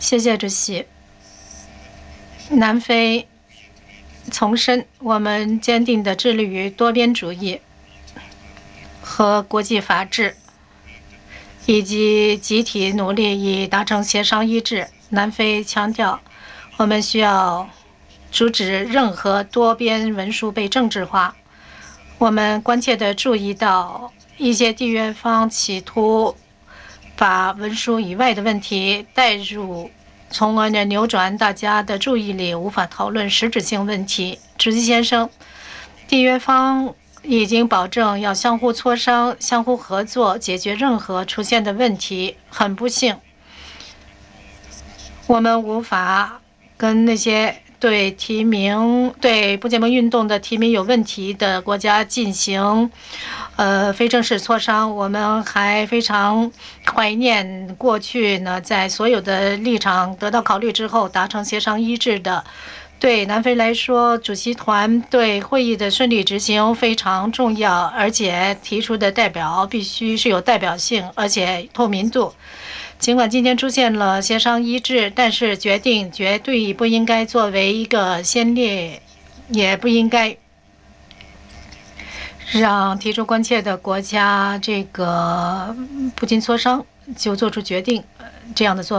谢谢主席。南非重申，我们坚定地致力于多边主义和国际法治，以及集体努力以达成协商一致。南非强调，我们需要阻止任何多边文书被政治化。我们关切地注意到一些缔约方企图把文书以外的问题带入，从而扭转大家的注意力，无法讨论实质性问题。主席先生，缔约方已经保证要相互磋商、相互合作，解决任何出现的问题。很不幸，我们无法跟那些对不结盟运动的提名有问题的国家进行非正式磋商。我们还非常怀念过去呢，在所有的立场得到考虑之后达成协商一致的。对南非来说，主席团对会议的顺利执行非常重要，而且提出的代表必须是有代表性，而且透明度。尽管今天出现了协商一致，但是决定绝对不应该作为一个先例，也不应该让提出关切的国家不经磋商就做出决定这样的做法。